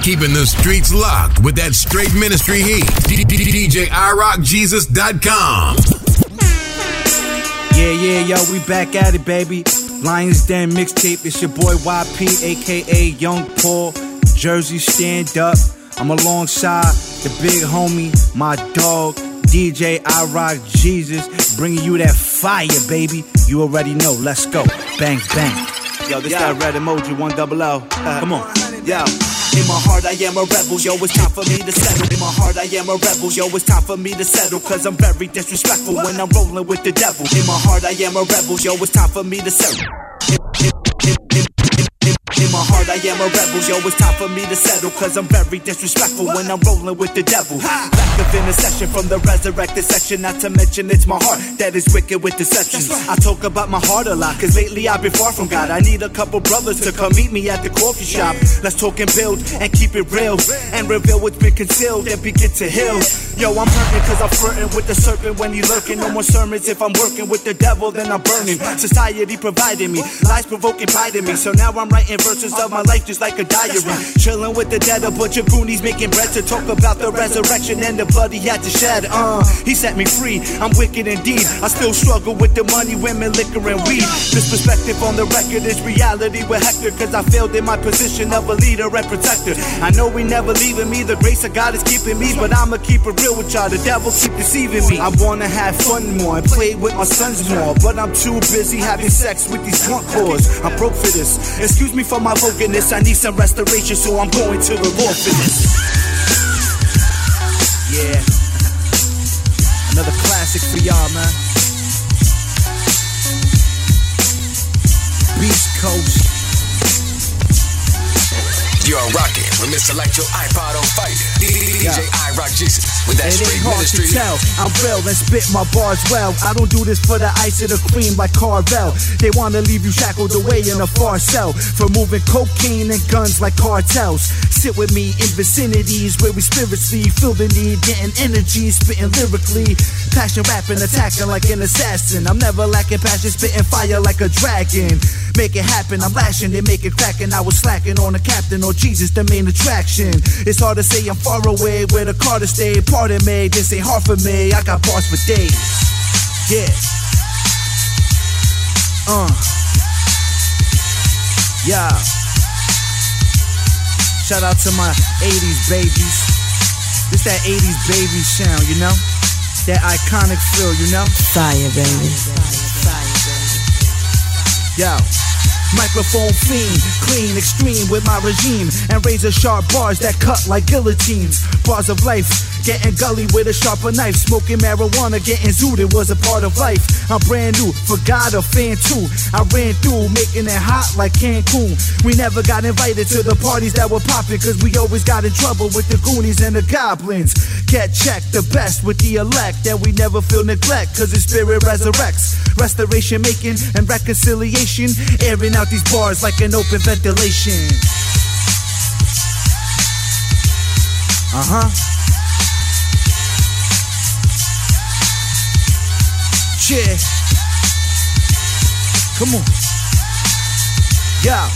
Keeping the streets locked with that straight ministry heat. DJ iRockJesus.com. Yeah, yo, we back at it, baby. Lions Den mixtape. It's your boy YP, aka Young Paul. Jersey, stand up. I'm alongside the big homie, my dog, DJ iRockJesus, bringing you that fire, baby. You already know. Let's go. Bang, bang. Yo, this that red emoji, 100. Come on. Yo. In my heart I am a rebel, yo, it's time for me to settle. In my heart I am a rebel, yo, it's time for me to settle. Cause I'm very disrespectful when I'm rolling with the devil. In my heart I am a rebel, yo, it's time for me to settle. In my heart I am a rebel, yo, it's time for me to settle. Cause I'm very disrespectful when I'm rolling with the devil. Lack of intercession from the resurrected section. Not to mention it's my heart that is wicked with deceptions. I talk about my heart a lot, cause lately I've been far from God. I need a couple brothers to come meet me at the coffee shop. Let's talk and build and keep it real, and reveal what's been concealed and begin to heal. Yo, I'm hurting cause I'm flirting with the serpent when he lurking. No more sermons if I'm working with the devil, then I'm burning. Society provided me, lies provoking pride in me. So now I'm writing verses of my life just like a diary. Chilling with the dead, a bunch of goonies making bread to talk about the resurrection and the blood he had to shed. He set me free, I'm wicked indeed. I still struggle with the money, women, liquor and weed. This perspective on the record is reality with Hector, cause I failed in my position of a leader and protector. I know we never leaving me, the grace of God is keeping me, but I'ma keep it real with y'all, the devil keep deceiving me. I wanna have fun more and play with my sons more, but I'm too busy having sex with these drunk whores. I'm broke for this, excuse me for my brokenness. I need some restoration, so I'm going to the Lord for this. Yeah, another classic for y'all, man. Beast Coast. You're rocking with Mr. Light Your iPod on fire. DJ iRockJesus with that straight ministry. Tell, I'm real and spit my bars well. I don't do this for the ice or the cream like Carvel. They wanna leave you shackled away in a far cell for moving cocaine and guns like cartels. Sit with me in vicinities where we spiritually feel the need, getting energy, spitting lyrically, passion rapping, attacking like an assassin. I'm never lacking passion, spitting fire like a dragon. Make it happen, I'm lashing, they make it crackin'. I was slacking on the captain or Jesus, the main attraction. It's hard to say I'm far away where the Carter stay. Pardon me, this ain't hard for me. I got bars for days. Yeah. Yeah. Shout out to my 80s babies. This that 80s baby sound, you know? That iconic feel, you know? Fire, baby. Yo. Microphone fiend, clean, extreme with my regime, and razor sharp bars that cut like guillotines. Bars of life, getting gully with a sharper knife. Smoking marijuana, getting zooted was a part of life. I'm brand new, forgot a fan too. I ran through, making it hot like Cancun. We never got invited to the parties that were popping, cause we always got in trouble with the Goonies and the Goblins. Get checked, the best with the elect, and we never feel neglect, cause the spirit resurrects. Restoration making and reconciliation, airing out these bars like an open ventilation. Yeah. Come on. Yeah.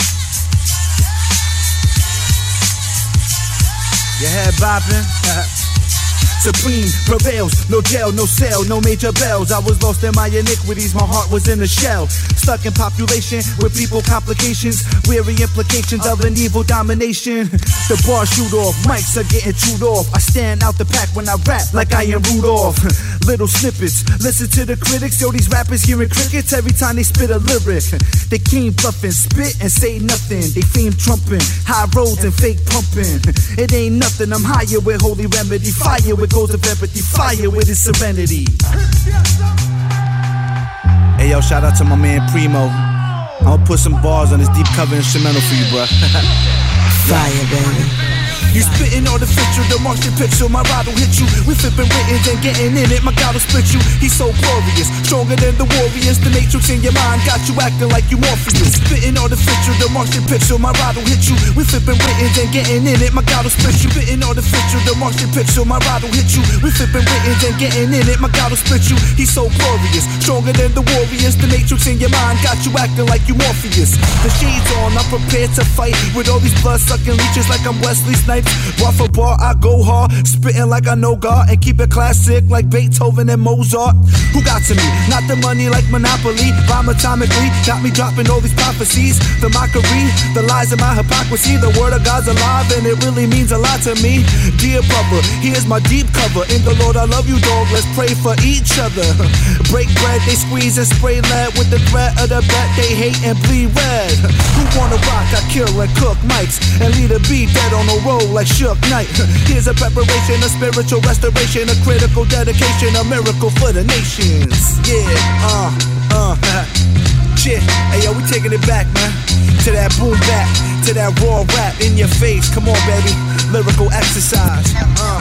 Your head bopping. Supreme prevails, no jail, no cell, no major bells. I was lost in my iniquities, my heart was in a shell. Stuck in population with people complications, weary implications of an evil domination. The bars shoot off, mics are getting chewed off. I stand out the pack when I rap like I am Rudolph. Little snippets, listen to the critics. Yo, these rappers hearing crickets every time they spit a lyric. They came bluffing, spit and say nothing. They fame trumping, high roads and fake pumping. It ain't nothing, I'm higher with holy remedy. Fire with goals of empathy, fire with his serenity. Hey yo, shout out to my man Primo. I'ma put some bars on this deep cover instrumental for you, bro. Fire, baby. You spitting Spitting artificial, the Martian pixel, my ride will hit you. We flipping written and getting in it, my God will split you. He's so glorious, stronger than the warriors. The matrix in your mind got you acting like you Morpheus. Spitting artificial, the Martian pixel, my ride will hit you. We flipping written and getting in it, my God will split you. Spitting artificial, the Martian pixel, my ride will hit you. We flipping written and getting in it, my God will split you. He's so glorious, stronger than the warriors. The matrix in your mind got you acting like you Morpheus. The shades on, I'm prepared to fight with all these blood-sucking leeches like I'm Wesley Snipes. Bar for bar, I go hard, spitting like I know God, and keep it classic like Beethoven and Mozart. Who got to me? Not the money like Monopoly. Rhyme atomically, got me dropping all these prophecies. The mockery, the lies of my hypocrisy. The word of God's alive and it really means a lot to me. Dear brother, here's my deep cover. In the Lord I love you, dog, let's pray for each other. Break bread, they squeeze and spray lead with the threat of the bet they hate and bleed red. Who wanna rock? I kill and cook mics and lead a beat dead on a roll like Shook Knight. Here's a preparation, a spiritual restoration, a critical dedication, a miracle for the nations. Yeah, shit. Hey yo, we taking it back, man. To that boom bap, to that raw rap in your face. Come on, baby. Lyrical exercise.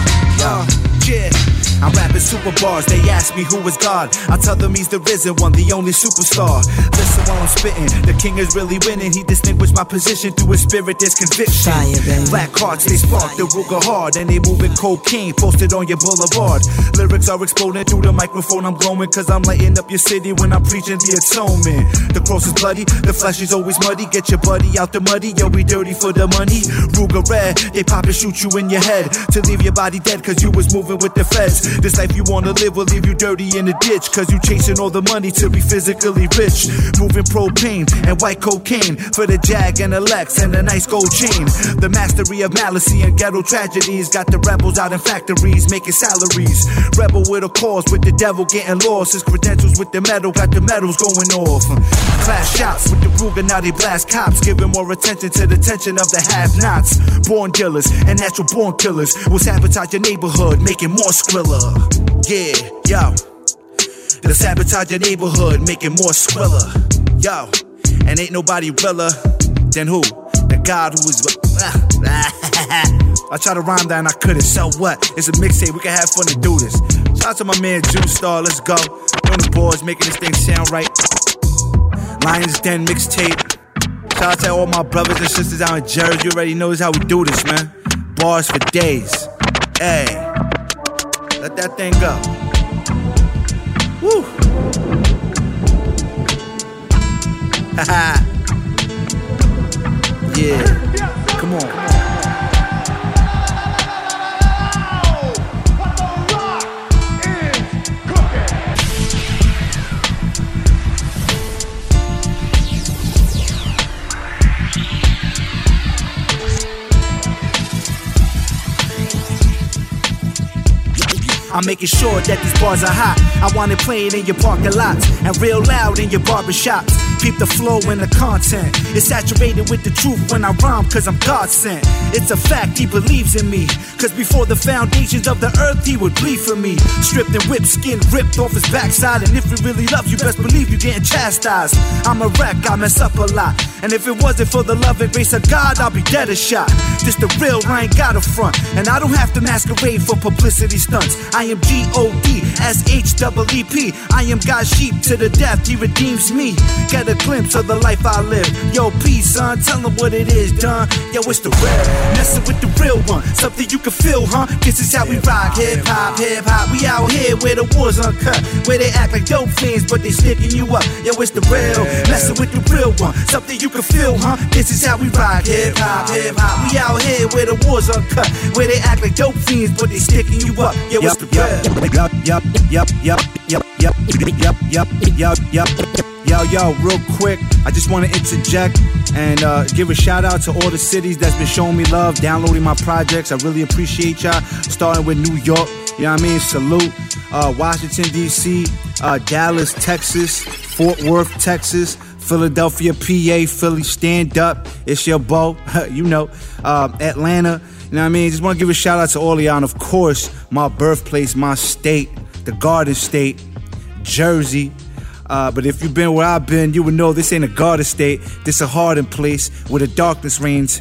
Yeah. I'm rapping super bars, they ask me who is God. I tell them he's the risen one, the only superstar. Listen while I'm spitting, the king is really winning. He distinguished my position through his spirit, there's conviction. Black hearts, they spark the Ruger hard, and they moving cocaine, posted on your boulevard. Lyrics are exploding through the microphone, I'm glowing, cause I'm lighting up your city when I'm preaching the atonement. The cross is bloody, the flesh is always muddy. Get your buddy out the muddy, yo, we dirty for the money. Ruger red, they pop and shoot you in your head, to leave your body dead, cause you was moving with the feds. This life you wanna live will leave you dirty in the ditch, cause you chasing all the money to be physically rich. Moving propane and white cocaine for the Jag and the Lex and the nice gold chain. The mastery of malice and ghetto tragedies got the rebels out in factories making salaries. Rebel with a cause, with the devil getting lost. His credentials with the metal got the medals going off. Class shots with the Ruger, now they blast cops, giving more attention to the tension of the have-nots. Born dealers and natural born killers will sabotage your neighborhood, making more Skrilla. Yeah, yo. They'll sabotage your neighborhood, making more Skrilla. Yo, and ain't nobody realer than who? The God who is. I tried to rhyme that and I couldn't, so what? It's a mixtape, we can have fun to do this. Shout out to my man Juice Star, let's go. On the boards, making this thing sound right. Lions Den mixtape. Shout out to all my brothers and sisters out in Jersey. You already know how we do this, man. Bars for days. Hey, let that thing go. Woo. Haha. Yeah. Come on. I'm making sure that these bars are hot. I want it playing in your parking lots and real loud in your barbershops. Keep the flow and the content. It's saturated with the truth when I rhyme, cause I'm God sent. It's a fact, he believes in me, cause before the foundations of the earth, he would bleed for me. Stripped and whipped, skin ripped off his backside. And if you really love, you best believe you're getting chastised. I'm a wreck, I mess up a lot. And if it wasn't for the love and grace of God, I'll be dead or shot. Just the real, I ain't got a front. And I don't have to masquerade for publicity stunts. I am GODSHEEP. I am God's sheep to the death, he redeems me. Get a glimpse of the life I live. Yo, peace, son, tell them what it is, done. Yo, it's the real, messing with the real one. Something you can feel, huh? This is how we rock. Hip-hop, hip-hop. We out here where the war's uncut, where they act like dope fiends, but they sticking you up. Yo, it's the real, messing with the real one. Something you can feel, huh? This is how we rock. Hip-hop, hip-hop. We out here where the war's uncut, where they act like dope fiends, but they sticking you up. Yo, it's the real. Yo, real quick, I just want to interject and give a shout out to all the cities that's been showing me love, downloading my projects. I really appreciate y'all. Starting with New York, you know what I mean? Salute. Washington, D.C., Dallas, Texas, Fort Worth, Texas, Philadelphia, PA, Philly, stand up. It's your beau, you know. Atlanta, you know what I mean? Just want to give a shout out to all of y'all. And of course, my birthplace, my state, the Garden State, Jersey. But if you've been where I've been, you would know this ain't a Garden State. This a hardened place where the darkness reigns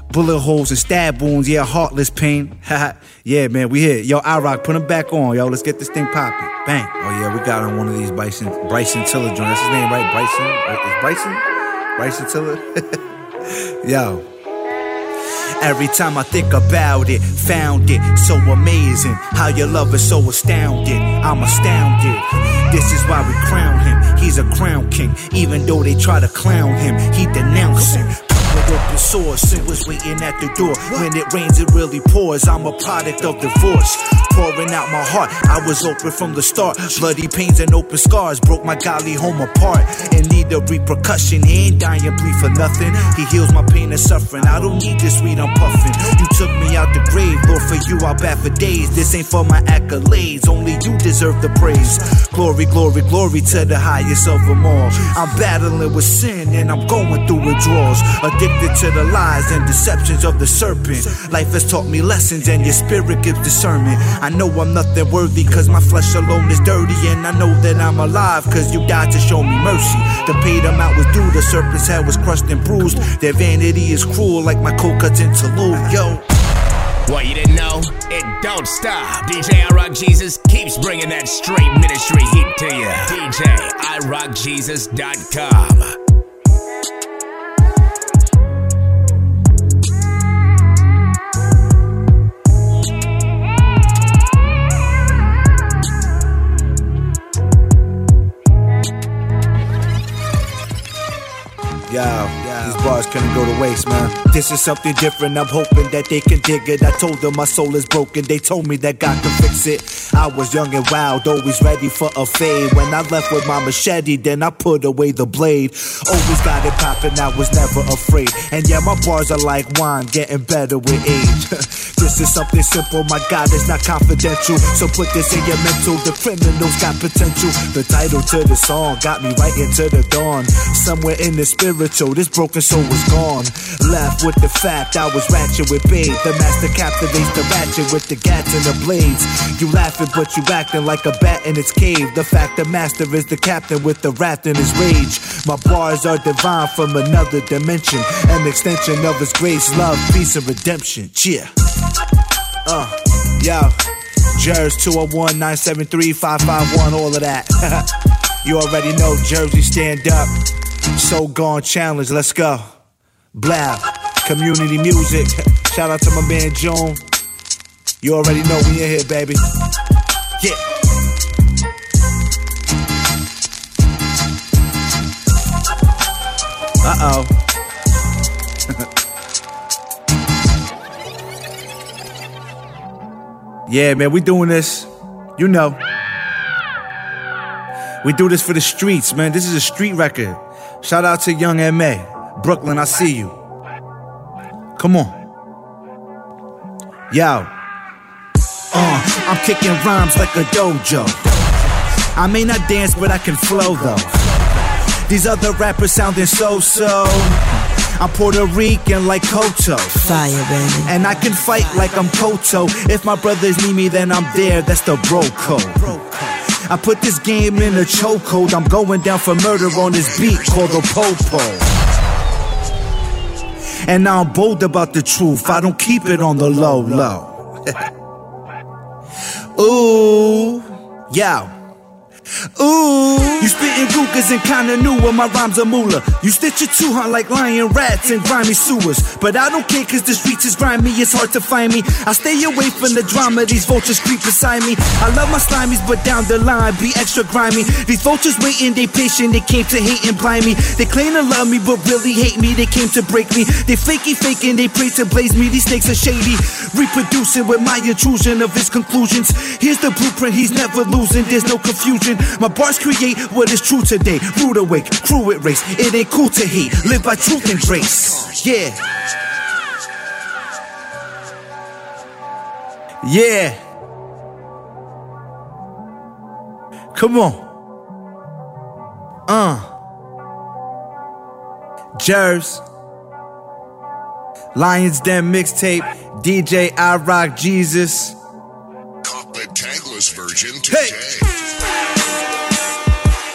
Bullet holes and stab wounds, yeah, heartless pain. Yeah, man, we here. Yo, I-Rock, put him back on, yo. Let's get this thing popping. Bang. Oh, yeah, we got on one of these Bryson Tiller joints. That's his name, right? Bryson Tiller? Yo. Every time I think about it, found it so amazing. How your love is so astounded. I'm astounded. This is why we crown him. He's a crown king. Even though they try to clown him, he denouncing. With open source, sin was waiting at the door. When it rains, it really pours. I'm a product of divorce. Pouring out my heart, I was open from the start. Bloody pains and open scars broke my godly home apart. In need of repercussion, he ain't dying, bleed for nothing. He heals my pain and suffering. I don't need this weed, I'm puffing. You took me out the grave, Lord, for you I'll bat for days. This ain't for my accolades, only you deserve the praise. Glory, glory, glory to the highest of them all. I'm battling with sin and I'm going through withdrawals. Addicted to the lies and deceptions of the serpent. Life has taught me lessons and your spirit gives discernment. I know I'm nothing worthy cause my flesh alone is dirty. And I know that I'm alive cause you died to show me mercy. The paid amount was due, the serpent's head was crushed and bruised. Their vanity is cruel like my cold cuts interlude, yo. What you didn't know? It don't stop. DJ I-Rock Jesus keeps bringing that straight ministry heat to you. DJ iRockJesus.com. Yo, these bars couldn't go to waste, man. This is something different, I'm hoping that they can dig it. I told them my soul is broken, they told me that God can fix it. I was young and wild, always ready for a fade. When I left with my machete, then I put away the blade. Always got it poppin', I was never afraid. And yeah, my bars are like wine, getting better with age. This is something simple, my God, it's not confidential. So put this in your mental, the criminals got potential. The title to the song got me right into the dawn. Somewhere in the spiritual, this broken soul was gone. Left with the fact I was ratchet with babe. The master captivates the ratchet with the gats and the blades. You laughing but you acting like a bat in its cave. The fact the master is the captain with the wrath in his rage. My bars are divine from another dimension. An extension of his grace, love, peace and redemption. Yeah. Yo, Jers 201-973-551, all of that. You already know, Jersey stand up. So Gone Challenge, let's go. Blah, community music. Shout out to my man June. You already know we in here, baby. Yeah. Uh-oh. Yeah, man, we doing this. You know. We do this for the streets, man. This is a street record. Shout out to Young M.A. Brooklyn, I see you. Come on. Yo. I'm kicking rhymes like a dojo. I may not dance, but I can flow, though. These other rappers sounding so-so. I'm Puerto Rican like Koto. Fire, baby. And I can fight like I'm Koto. If my brothers need me, then I'm there. That's the bro code. I put this game in a chokehold. I'm going down for murder on this beat called the Popo. And now I'm bold about the truth. I don't keep it on the low. Ooh, yo. Ooh, you spittin' Rukas and kinda new when my rhymes are moolah. You stitch your two hunt like lion rats in grimy sewers. But I don't care cause the streets is grimy, it's hard to find me. I stay away from the drama, these vultures creep beside me. I love my slimies but down the line be extra grimy. These vultures waiting, they patient, they came to hate and blind me. They claim to love me but really hate me, they came to break me. They faking, they pray to blaze me, these snakes are shady. Reproducing with my intrusion of his conclusions. Here's the blueprint, he's never losing, there's no confusion. My bars create what is true today. Rude awake, crew with race. It ain't cool to hate. Live by truth and grace. Yeah. Yeah. Come on. Jers. Lions Den mixtape. DJ I-Rock Jesus. Caught the tagless version today. Hey.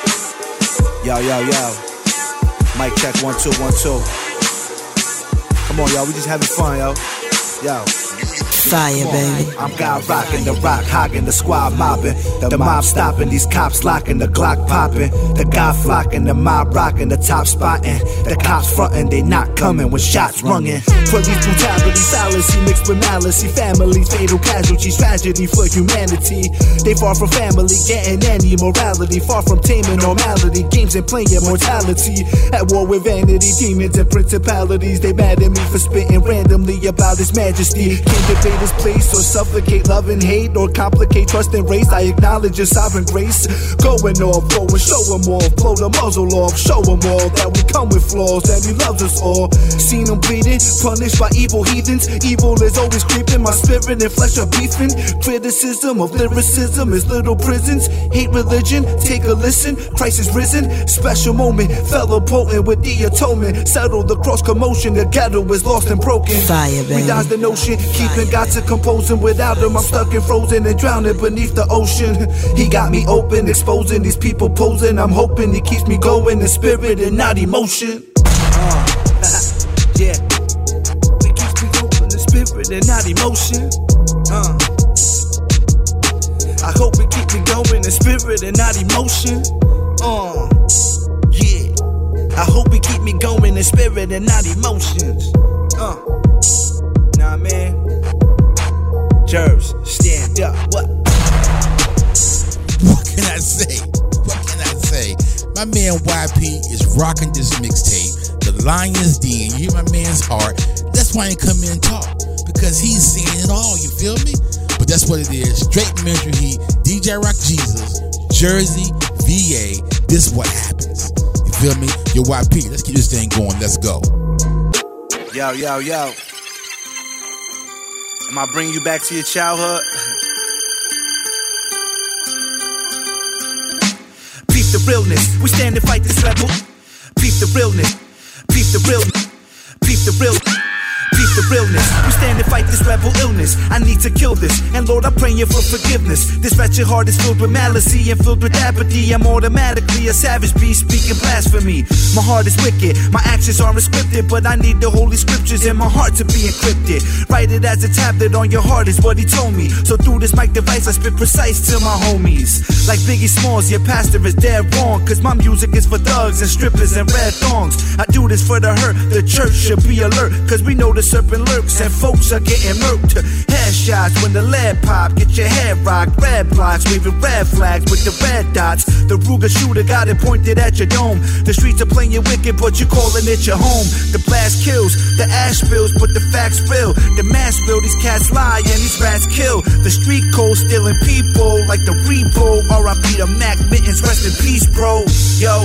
Yo. Mic check 1 2 1 2. Come on, y'all, we just having fun, yo. Yo. Fire, baby. I'm God rocking the rock, hogging the squad mopping. The mob stopping, these cops locking, the Glock popping. The guy flocking, the mob rocking, the top spotting. The cops fronting, they not coming with shots runging. Police brutality, fallacy mixed with malice. Family, fatal casualties, tragedy for humanity. They far from family, getting any morality. Far from taming normality, games and playing mortality. At war with vanity, demons and principalities. They mad at me for spitting randomly about his majesty. Can't debate his place or suffocate love and hate or complicate trust and race. I acknowledge your sovereign grace. Going off, go and show him off, blow the muzzle off, show him all that we come with flaws, that he loves us all. Seen him bleeding, punished by evil heathens. Evil is always creeping, my spirit and flesh are beefing. Criticism of lyricism is little prisons. Hate religion, take a listen, Christ is risen. Special moment, fellow potent with the atonement. Settle the cross commotion, the ghetto is lost and broken. Fire, baby. We dodge the notion, keeping God to composing. Without him I'm stuck and frozen and drowning beneath the ocean. He got me open, exposing these people posing. I'm hoping he keeps me going in spirit and not emotion. Yeah, he keeps me open in spirit and not emotion. I hope it keeps me going in spirit and not emotion. Yeah, I hope it keep me going in spirit and not emotions. Nah, man. Jervs, stand up. What can I say? What can I say? My man YP is rocking this mixtape. The Lion's Den. You hear my man's heart. That's why he come in and talk. Because he's saying it all, you feel me? But that's what it is. Straight Ministry Heat, DJ Rock Jesus, Jersey, VA. This is what happens. You feel me? Yo, YP, let's keep this thing going. Let's go. Yo. Am I bringing you back to your childhood? Peep the realness. We stand and fight this rebel. Peep the realness. Peep the realness. Peep the realness. Peep the realness. We stand and fight this rebel illness. I need to kill this, and Lord, I'm praying for forgiveness. This wretched heart is filled with malice and filled with apathy. I'm automatically a savage beast speaking blasphemy. My heart is wicked, my actions aren't scripted, but I need the holy scriptures in my heart to be encrypted. Write it as a tablet on your heart is what he told me. So through this mic device I spit precise to my homies. Like Biggie Smalls, your pastor is dead wrong, cause my music is for thugs and strippers and red thongs. I do this for the hurt, the church should be alert, cause we know the serpent lurks and folks are getting murked. Headshots when the lead pop, get your head rocked. Red blocks, waving red flags with the red dots. The Ruger shooter got it pointed at your dome. The streets are playing wicked, but you're calling it your home. The blast kills, the ash spills, but the facts spill. The mass spill, these cats lie and these rats kill. The street code stealing people like the repo. R.I.P. to Mac Mittens, rest in peace, bro. Yo.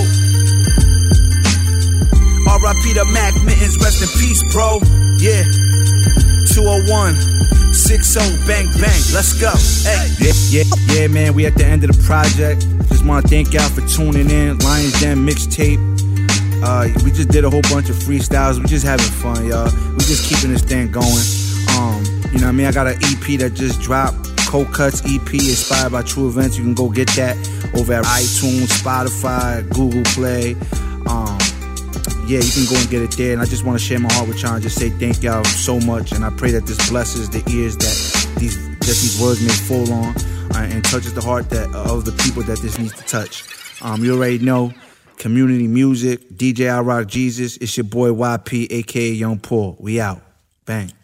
R.I.P. to Mac Mittens, rest in peace, bro. Yeah. 201 60 bang bang, let's go. Hey. Yeah, man, we at the end of the project. Just want to thank y'all for tuning in. Lion's Den mixtape. We just did a whole bunch of freestyles. We just having fun, y'all. We just keeping this thing going. You know what I mean? I got an EP that just dropped. Cold Cuts EP, inspired by true events. You can go get that over at iTunes, Spotify, Google Play. Yeah, you can go and get it there. And I just want to share my heart with y'all and just say thank y'all so much. And I pray that this blesses the ears that these words may fall on, and touches the heart of the people that this needs to touch. You already know, community music, DJ I Rock Jesus. It's your boy YP, aka Young Paul. We out. Bang.